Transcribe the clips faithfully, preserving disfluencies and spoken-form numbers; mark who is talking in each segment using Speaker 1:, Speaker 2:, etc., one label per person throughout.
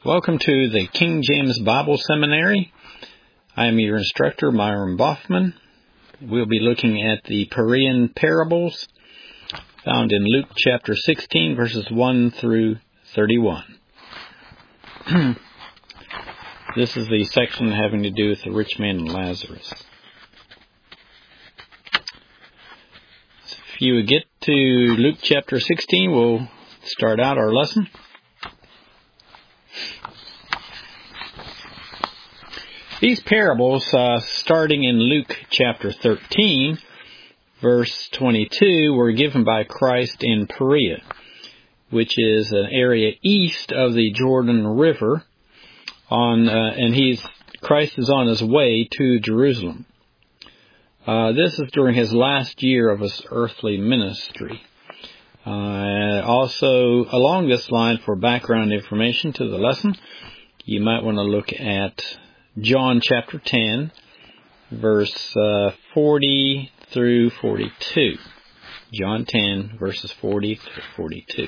Speaker 1: Welcome to the King James Bible Seminary. I am your instructor, Myron Boffman. We'll be looking at the Perean parables found in Luke chapter sixteen, verses one through thirty-one. This is the section having to do with the rich man and Lazarus. If you would get to Luke chapter sixteen, we'll start out our lesson. These parables, uh, starting in Luke chapter thirteen, verse twenty-two, were given by Christ in Perea, which is an area east of the Jordan River, on, uh, and he's Christ is on his way to Jerusalem. Uh, this is during his last year of his earthly ministry. Uh, also, along this line, for background information to the lesson, you might want to look at John chapter ten, verse uh, forty through forty-two. John ten, verses forty through forty-two.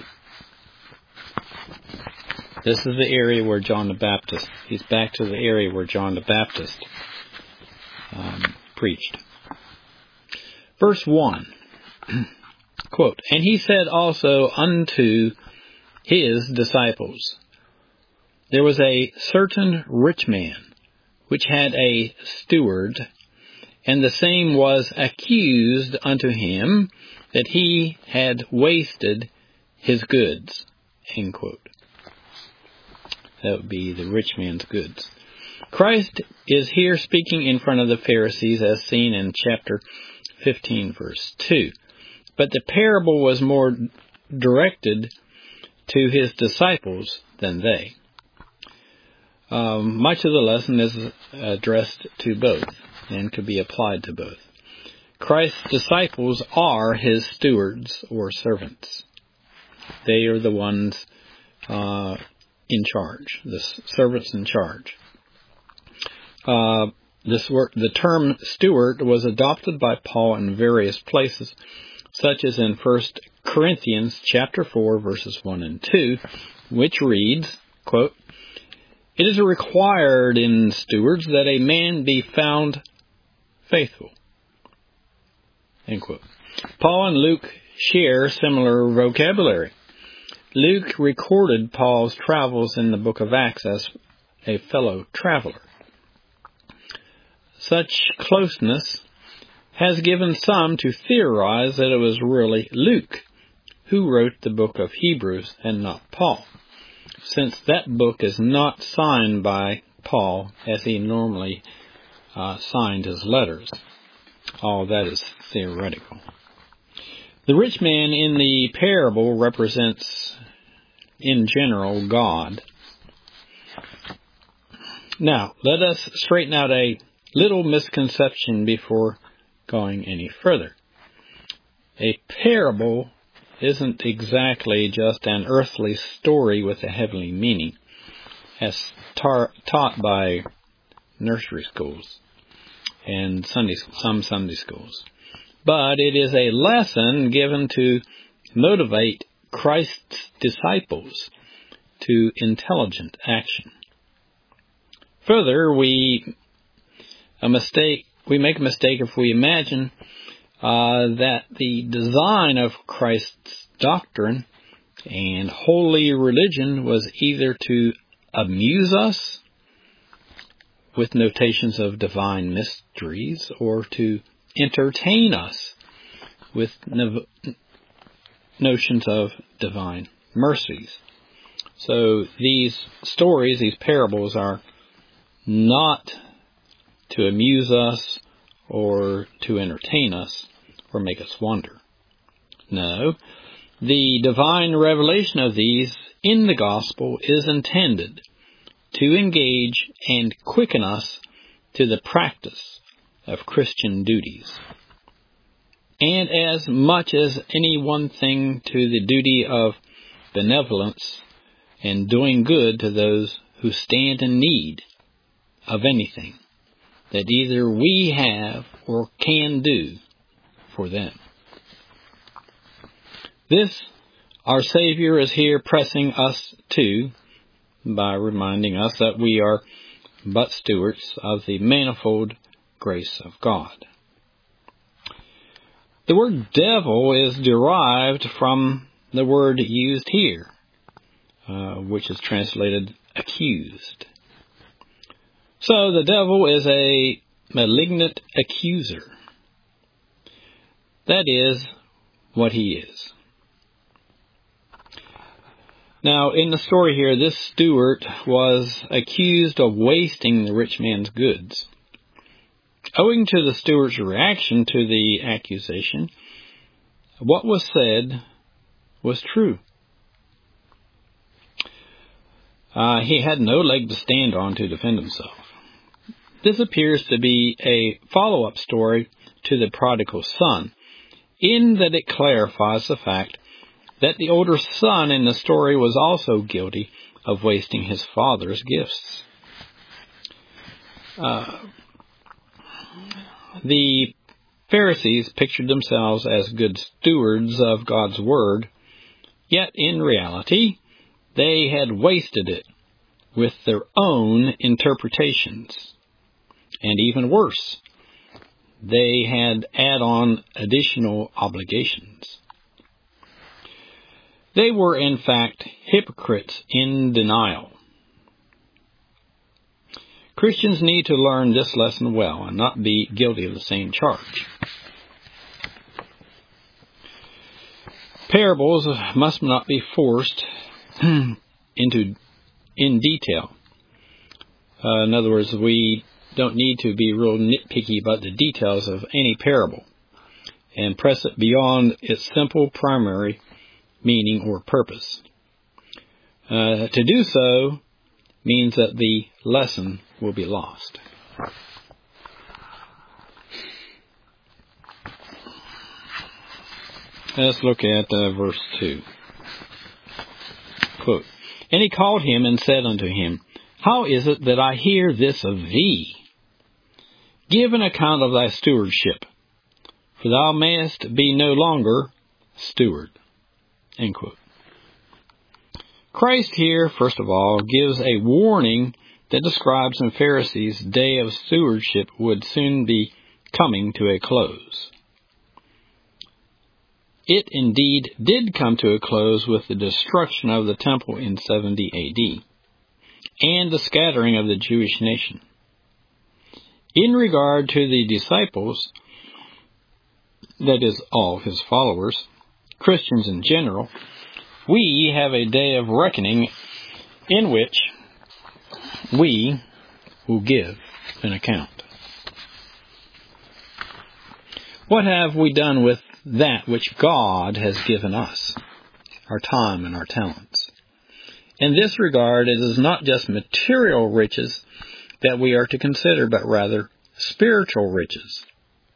Speaker 1: This is the area where John the Baptist, he's back to the area where John the Baptist um, preached. Verse one, quote, "And he said also unto his disciples, There was a certain rich man, which had a steward, and the same was accused unto him that he had wasted his goods." End quote. That would be the rich man's goods. Christ is here speaking in front of the Pharisees, as seen in chapter fifteen, verse two. But the parable was more directed to his disciples than they. Um, much of the lesson is addressed to both and could be applied to both. Christ's disciples are his stewards or servants. They are the ones uh, in charge, the servants in charge. Uh, this word, the term steward was adopted by Paul in various places, such as in First Corinthians chapter four, verses one and two, which reads, quote, "It is required in stewards that a man be found faithful." End quote. Paul and Luke share similar vocabulary. Luke recorded Paul's travels in the book of Acts as a fellow traveler. Such closeness has given some to theorize that it was really Luke who wrote the book of Hebrews and not Paul, since that book is not signed by Paul as he normally uh, signed his letters. All that is theoretical. The rich man in the parable represents, in general, God. Now, let us straighten out a little misconception before going any further. A parable isn't exactly just an earthly story with a heavenly meaning, as tar- taught by nursery schools and Sunday, some Sunday schools. But it is a lesson given to motivate Christ's disciples to intelligent action. Further, we a mistake we make a mistake if we imagine Uh, that the design of Christ's doctrine and holy religion was either to amuse us with notations of divine mysteries or to entertain us with no- notions of divine mercies. So these stories, these parables, are not to amuse us or to entertain us or make us wonder. No, the divine revelation of these in the gospel is intended to engage and quicken us to the practice of Christian duties. And as much as any one thing to the duty of benevolence and doing good to those who stand in need of anything that either we have or can do for them. This, our Savior is here pressing us to by reminding us that we are but stewards of the manifold grace of God. The word devil is derived from the word used here, uh, which is translated accused. So the devil is a malignant accuser. That is what he is. Now, in the story here, this steward was accused of wasting the rich man's goods. Owing to the steward's reaction to the accusation, what was said was true. Uh, he had no leg to stand on to defend himself. This appears to be a follow-up story to the prodigal son, in that it clarifies the fact that the older son in the story was also guilty of wasting his father's gifts. Uh, the Pharisees pictured themselves as good stewards of God's word, yet in reality, they had wasted it with their own interpretations. And even worse, they had add-on additional obligations. They were, in fact, hypocrites in denial. Christians need to learn this lesson well and not be guilty of the same charge. Parables must not be forced into in detail. Uh, in other words, we don't need to be real nitpicky about the details of any parable and press it beyond its simple primary meaning or purpose. Uh, to do so means that the lesson will be lost. Let's look at uh, verse two. Quote, "And he called him and said unto him, How is it that I hear this of thee? Give an account of thy stewardship, for thou mayest be no longer steward." End quote. Christ here, first of all, gives a warning that the scribes and Pharisees' day of stewardship would soon be coming to a close. It indeed did come to a close with the destruction of the temple in seventy A D and the scattering of the Jewish nation. In regard to the disciples, that is, all his followers, Christians in general, we have a day of reckoning in which we will give an account. What have we done with that which God has given us, our time and our talents? In this regard, it is not just material riches that we are to consider, but rather spiritual riches.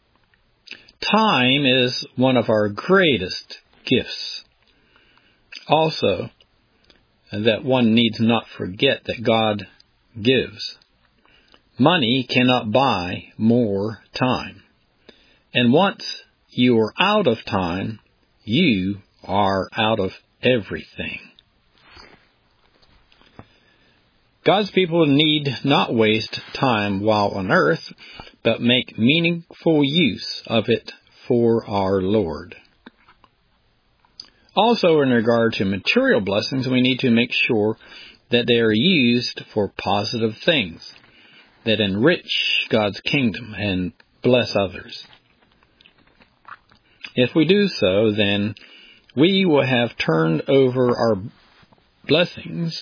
Speaker 1: Time is one of our greatest gifts. Also, that one needs not forget that God gives. Money cannot buy more time. And once you are out of time, you are out of everything. God's people need not waste time while on earth, but make meaningful use of it for our Lord. Also, in regard to material blessings, we need to make sure that they are used for positive things that enrich God's kingdom and bless others. If we do so, then we will have turned over our blessings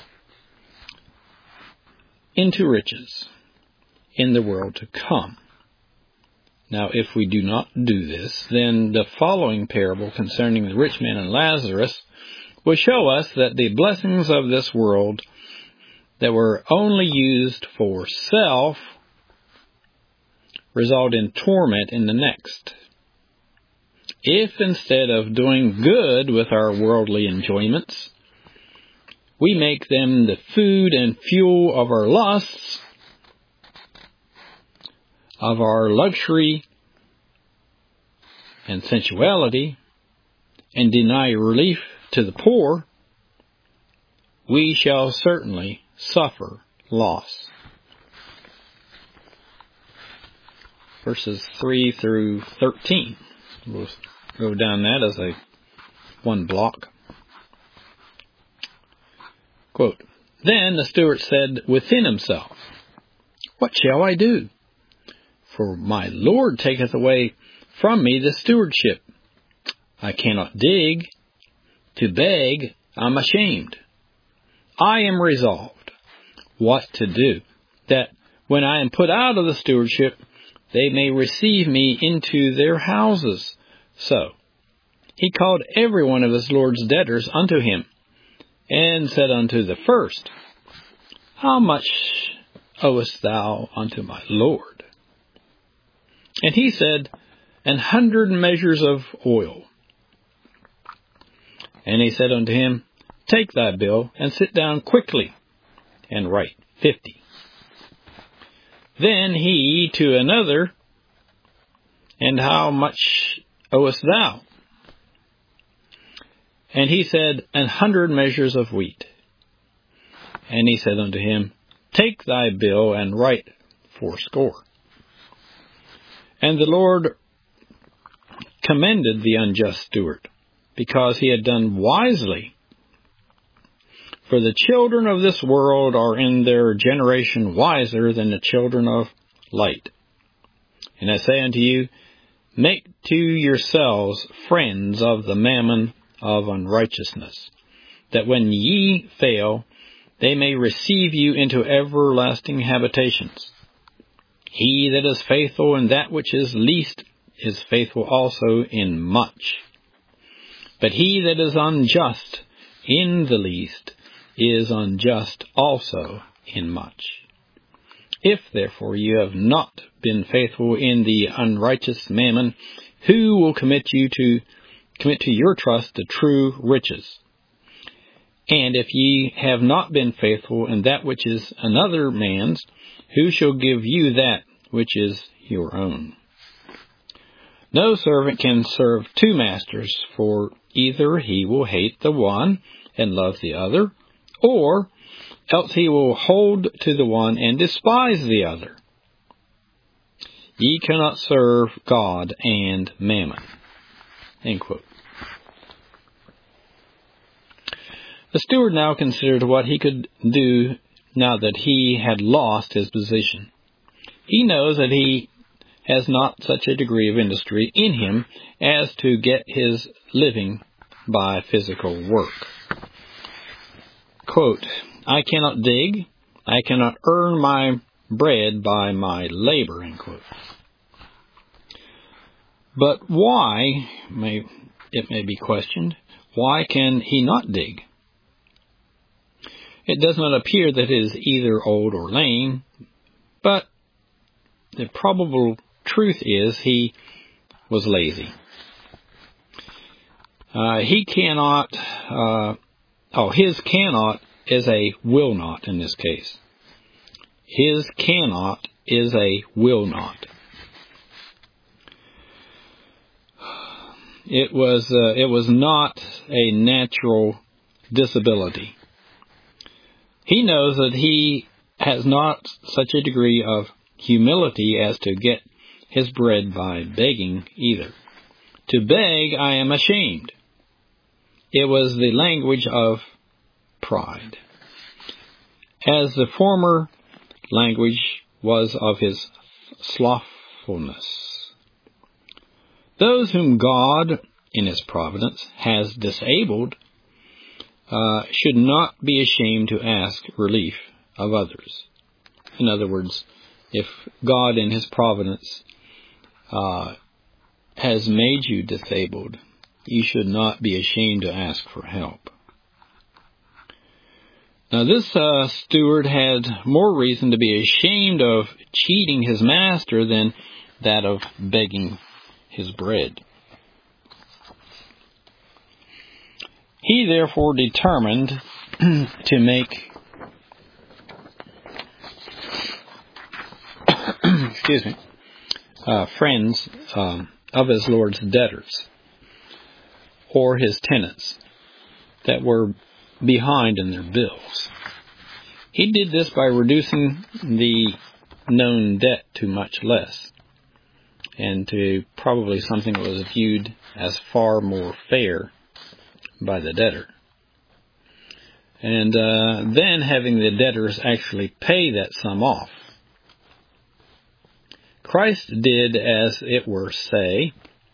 Speaker 1: into riches in the world to come. Now, if we do not do this, then the following parable concerning the rich man and Lazarus will show us that the blessings of this world that were only used for self result in torment in the next. If instead of doing good with our worldly enjoyments, we make them the food and fuel of our lusts, of our luxury and sensuality, and deny relief to the poor, we shall certainly suffer loss. Verses three through thirteen. We'll go down that as a one block. Quote, Then the steward said within himself, What shall I do? For my Lord taketh away from me the stewardship. I cannot dig. To beg, I'm ashamed. I am resolved what to do, that when I am put out of the stewardship, they may receive me into their houses. So he called every one of his Lord's debtors unto him, and said unto the first, How much owest thou unto my Lord? And he said, An hundred measures of oil. And he said unto him, Take thy bill, and sit down quickly, and write fifty. Then he to another, And how much owest thou? And he said, An hundred measures of wheat. And he said unto him, Take thy bill, and write fourscore. And the Lord commended the unjust steward, because he had done wisely. For the children of this world are in their generation wiser than the children of light. And I say unto you, Make to yourselves friends of the mammon of unrighteousness, that when ye fail, they may receive you into everlasting habitations. He that is faithful in that which is least is faithful also in much. But he that is unjust in the least is unjust also in much. If therefore you have not been faithful in the unrighteous mammon, who will commit you to commit to your trust the true riches? And if ye have not been faithful in that which is another man's, who shall give you that which is your own? No servant can serve two masters, for either he will hate the one and love the other, or else he will hold to the one and despise the other. Ye cannot serve God and mammon. End quote. The steward now considered what he could do now that he had lost his position. He knows that he has not such a degree of industry in him as to get his living by physical work. Quote, I cannot dig, I cannot earn my bread by my labor, end quote. But why, may, it may be questioned, why can he not dig? It does not appear that he is either old or lame, but the probable truth is he was lazy. Uh, he cannot, uh, oh, his cannot is a will not in this case. His cannot is a will not. It was, uh, it was not a natural disability. He knows that he has not such a degree of humility as to get his bread by begging either. To beg, I am ashamed. It was the language of pride, as the former language was of his slothfulness. Those whom God, in his providence, has disabled uh, should not be ashamed to ask relief of others. In other words, if God in his providence uh, has made you disabled, you should not be ashamed to ask for help. Now this uh, steward had more reason to be ashamed of cheating his master than that of begging his bread. He therefore determined to make excuse me, uh, friends um, of his Lord's debtors, or his tenants, that were behind in their bills. He did this by reducing the known debt to much less, and to probably something that was viewed as far more fair by the debtor. And uh, then having the debtors actually pay that sum off. Christ did, as it were, say,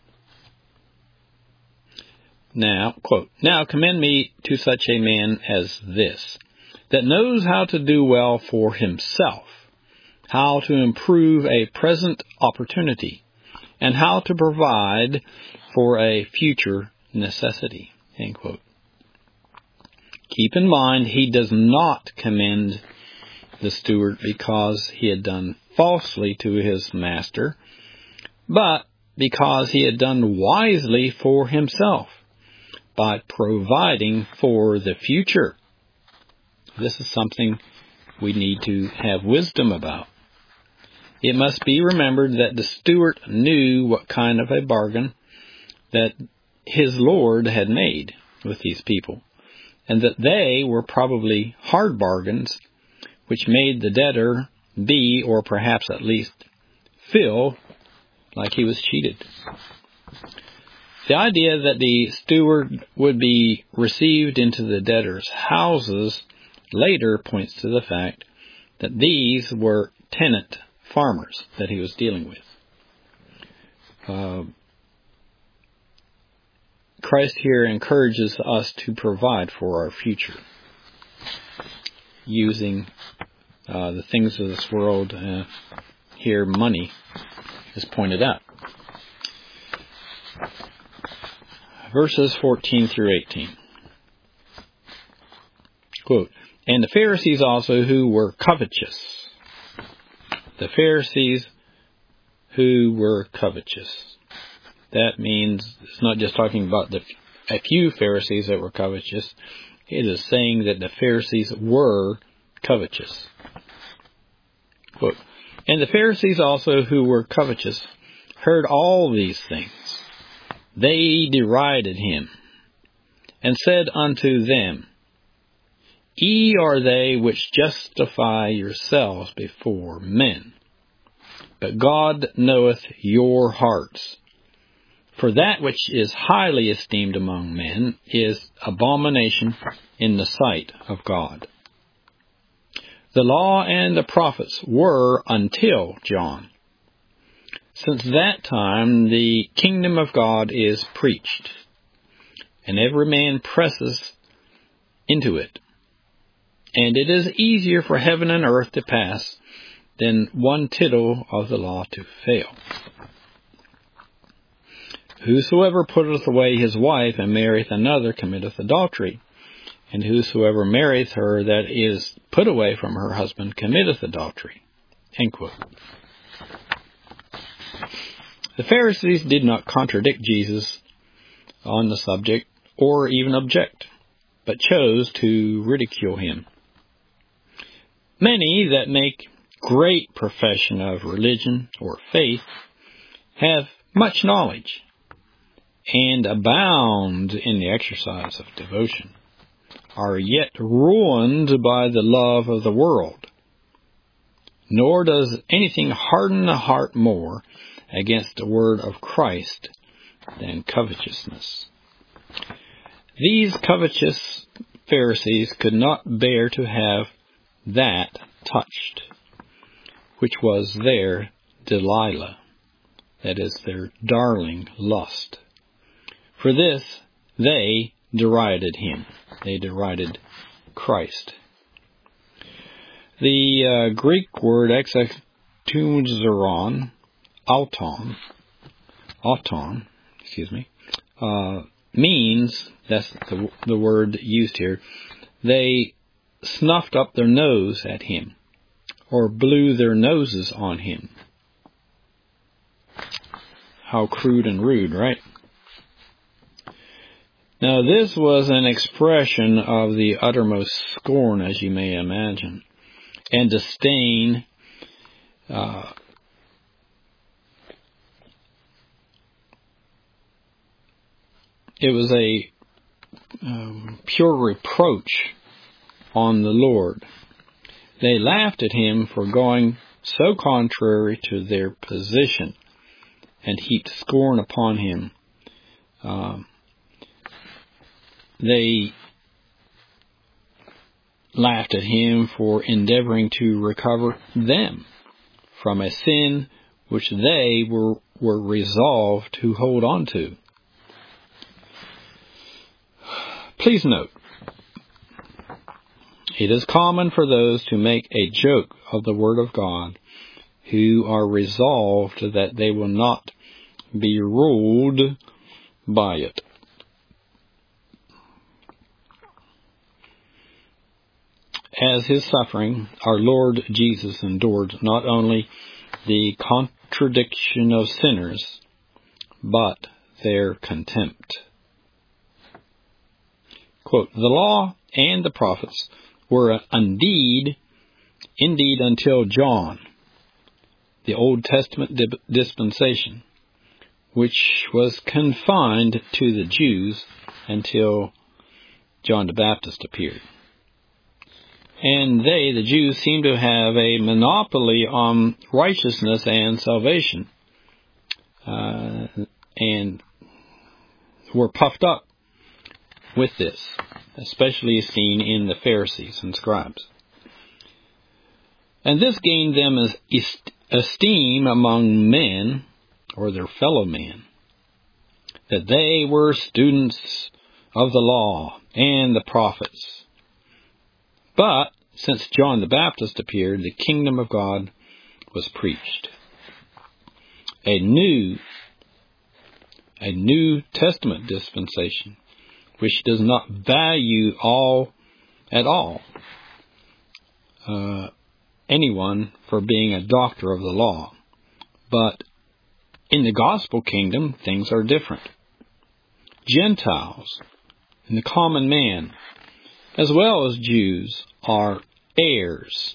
Speaker 1: Now, quote, Now commend me to such a man as this, that knows how to do well for himself, how to improve a present opportunity, and how to provide for a future necessity. End quote. Keep in mind, he does not commend the steward because he had done falsely to his master, but because he had done wisely for himself by providing for the future. This is something we need to have wisdom about. It must be remembered that the steward knew what kind of a bargain that his Lord had made with these people, and that they were probably hard bargains, which made the debtor be, or perhaps at least feel, like he was cheated. The idea that the steward would be received into the debtors' houses later points to the fact that these were tenant farmers that he was dealing with. Uh, Christ here encourages us to provide for our future, using uh, the things of this world. Uh, here, money is pointed out. Verses fourteen through eighteen. Quote, And the Pharisees also who were covetous. The Pharisees who were covetous. That means it's not just talking about the a few Pharisees that were covetous. It is saying that the Pharisees were covetous. Quote, And the Pharisees also who were covetous heard all these things. They derided him, and said unto them, Ye are they which justify yourselves before men, but God knoweth your hearts. For that which is highly esteemed among men is abomination in the sight of God. The law and the prophets were until John. Since that time the kingdom of God is preached, and every man presses into it. And it is easier for heaven and earth to pass than one tittle of the law to fail. Whosoever putteth away his wife and marrieth another committeth adultery, and whosoever marrieth her that is put away from her husband committeth adultery. End quote. The Pharisees did not contradict Jesus on the subject or even object, but chose to ridicule him. Many that make great profession of religion or faith have much knowledge and abound in the exercise of devotion, are yet ruined by the love of the world. Nor does anything harden the heart more against the word of Christ than covetousness. These covetous Pharisees could not bear to have that touched, which was their Delilah, that is, their darling lust. For this they derided him. They derided Christ. The uh, Greek word exatunzeron, auton, auton, excuse me, uh, means, that's the, the word used here, they snuffed up their nose at him, or blew their noses on him. How crude and rude, right? Now this was an expression of the uttermost scorn, as you may imagine, and disdain. Uh, it was a um, pure reproach on the Lord. They laughed at him for going so contrary to their position and heaped scorn upon him. Um, they laughed at him for endeavoring to recover them from a sin which they were, were resolved to hold on to. Please note, it is common for those to make a joke of the Word of God who are resolved that they will not be ruled by it. As his suffering, our Lord Jesus endured not only the contradiction of sinners, but their contempt. Quote, the law and the prophets were indeed, indeed until John, the Old Testament dispensation, which was confined to the Jews until John the Baptist appeared. And they, the Jews, seem to have a monopoly on righteousness and salvation, uh, and were puffed up with this, especially seen in the Pharisees and scribes. And this gained them esteem among men, or their fellow men, that they were students of the law and the prophets. But since John the Baptist appeared, the kingdom of God was preached. A new, a New Testament dispensation, which does not value all at all uh, anyone for being a doctor of the law. But in the gospel kingdom, things are different. Gentiles and the common man, as well as Jews, are heirs.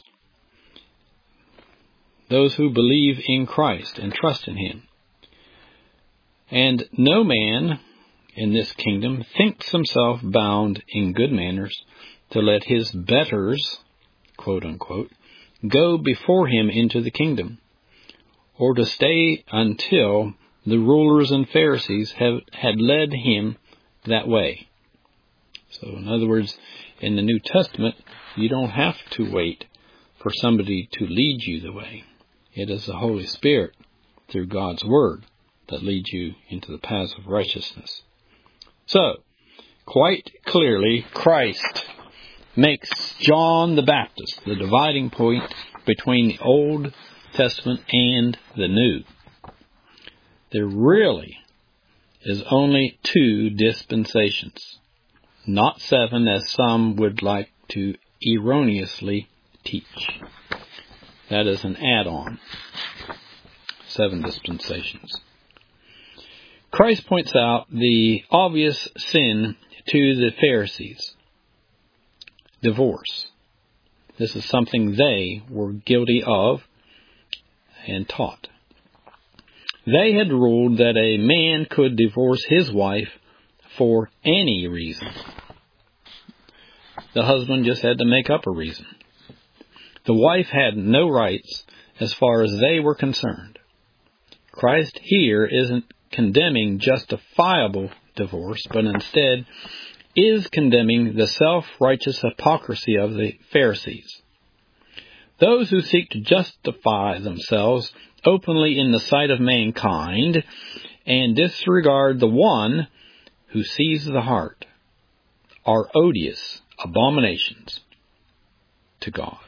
Speaker 1: Those who believe in Christ and trust in Him. And no man in this kingdom thinks himself bound in good manners to let his betters, quote unquote, go before him into the kingdom, or to stay until the rulers and Pharisees have had led him that way. So, in other words, in the New Testament, you don't have to wait for somebody to lead you the way. It is the Holy Spirit, through God's Word, that leads you into the paths of righteousness. So, quite clearly, Christ makes John the Baptist the dividing point between the Old Testament and the New. There really is only two dispensations, not seven as some would like to erroneously teach. That is an add-on. Seven dispensations. Christ points out the obvious sin to the Pharisees. Divorce. This is something they were guilty of and taught. They had ruled that a man could divorce his wife for any reason. The husband just had to make up a reason. The wife had no rights as far as they were concerned. Christ here isn't condemning justifiable divorce, but instead is condemning the self-righteous hypocrisy of the Pharisees. Those who seek to justify themselves openly in the sight of mankind and disregard the one who sees the heart are odious abominations to God.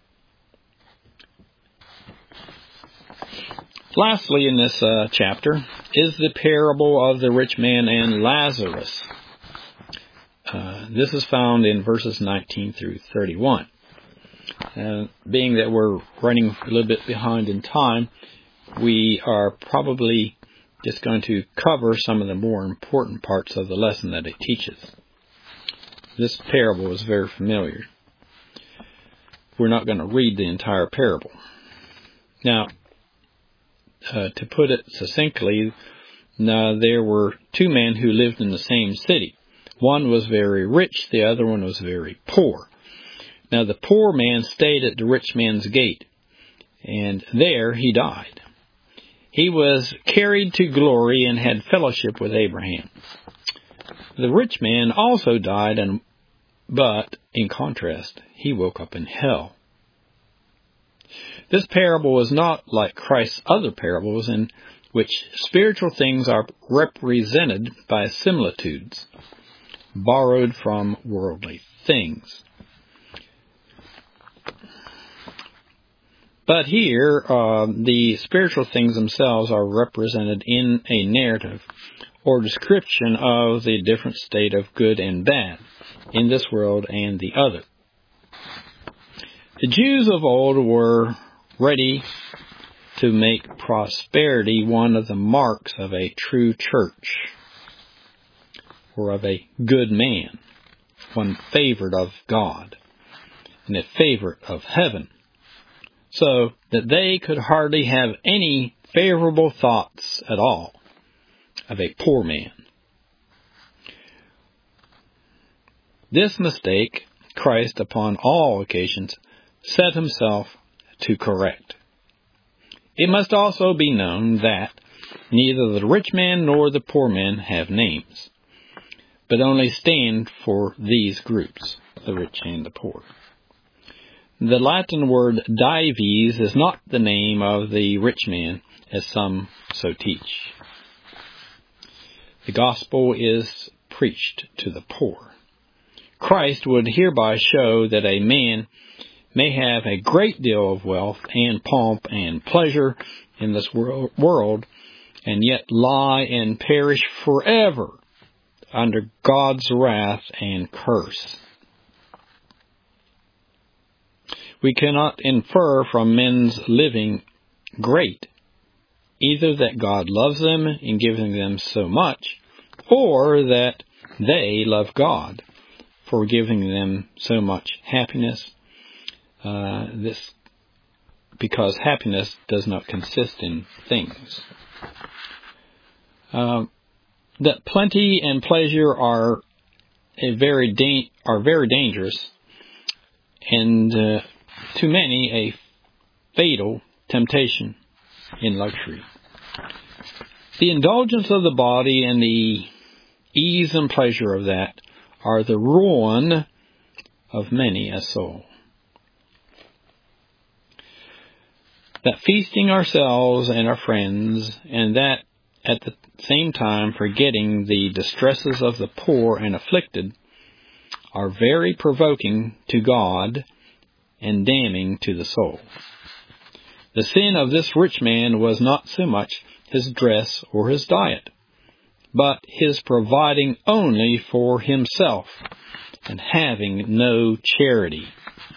Speaker 1: Lastly, in this uh, chapter is the parable of the rich man and Lazarus. Uh, this is found in verses nineteen through thirty-one. Uh, being that we're running a little bit behind in time, we are probably just going to cover some of the more important parts of the lesson that it teaches. This parable is very familiar. We're not going to read the entire parable. Now, uh, to put it succinctly, now there were two men who lived in the same city. One was very rich, the other one was very poor. Now the poor man stayed at the rich man's gate, and there he died. He was carried to glory and had fellowship with Abraham. The rich man also died, and but, in contrast, he woke up in hell. This parable is not like Christ's other parables in which spiritual things are represented by similitudes, borrowed from worldly things. But here, uh, the spiritual things themselves are represented in a narrative or description of the different state of good and bad in this world and the other. The Jews of old were ready to make prosperity one of the marks of a true church, or of a good man, one favored of God, and a favorite of heaven, so that they could hardly have any favorable thoughts at all of a poor man. This mistake Christ, upon all occasions, set himself to correct. It must also be known that neither the rich man nor the poor man have names, but only stand for these groups, the rich and the poor. The Latin word dives is not the name of the rich man, as some so teach. The gospel is preached to the poor. Christ would hereby show that a man may have a great deal of wealth and pomp and pleasure in this world, and yet lie and perish forever under God's wrath and curse. We cannot infer from men's living great either that God loves them in giving them so much, or that they love God for giving them so much happiness. Uh, this because happiness does not consist in things. Uh, that plenty and pleasure are a very da- are very dangerous, and uh, to many a fatal temptation in luxury. The indulgence of the body and the ease and pleasure of that are the ruin of many a soul. That feasting ourselves and our friends, and that at the same time forgetting the distresses of the poor and afflicted, are very provoking to God and damning to the soul. The sin of this rich man was not so much his dress or his diet, but his providing only for himself and having no charity.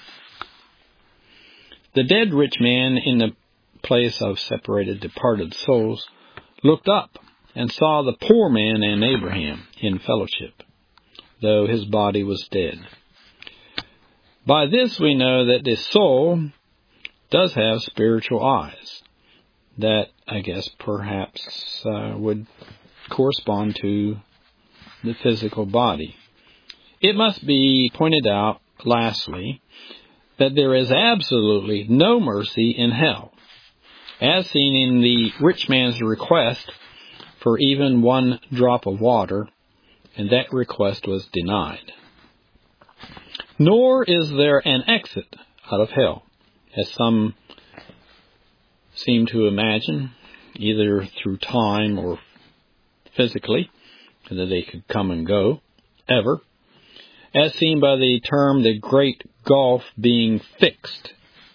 Speaker 1: The dead rich man in the place of separated departed souls looked up and saw the poor man and Abraham in fellowship, though his body was dead. By this we know that the soul does have spiritual eyes that, I guess, perhaps uh, would correspond to the physical body. It must be pointed out, lastly, that there is absolutely no mercy in hell, as seen in the rich man's request for even one drop of water, and that request was denied. Nor is there an exit out of hell, as some seem to imagine, either through time or physically, that they could come and go, ever, as seen by the term the great gulf being fixed.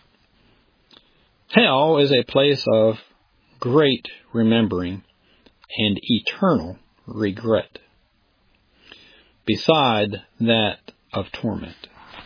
Speaker 1: Hell is a place of great remembering and eternal regret, beside that of torment.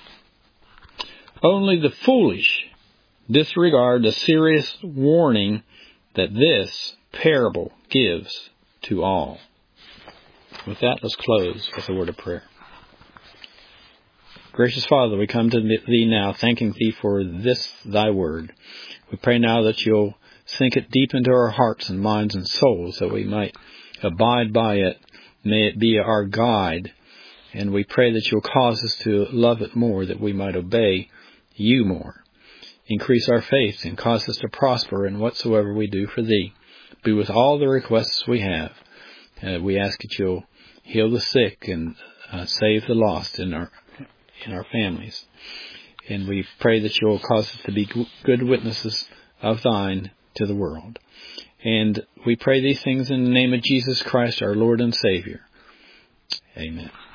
Speaker 1: Only the foolish disregard the serious warning that this parable gives to all. With that, let's close with a word of prayer. Gracious Father, we come to Thee now, thanking Thee for this Thy word. We pray now that You'll sink it deep into our hearts and minds and souls, that we might abide by it. May it be our guide And we pray that you'll cause us to love it more, that we might obey you more. Increase our faith and cause us to prosper in whatsoever we do for thee. Be with all the requests we have. Uh, we ask that you'll heal the sick and uh, save the lost in our in our families. And we pray that you'll cause us to be good witnesses of thine to the world. And we pray these things in the name of Jesus Christ, our Lord and Savior. Amen.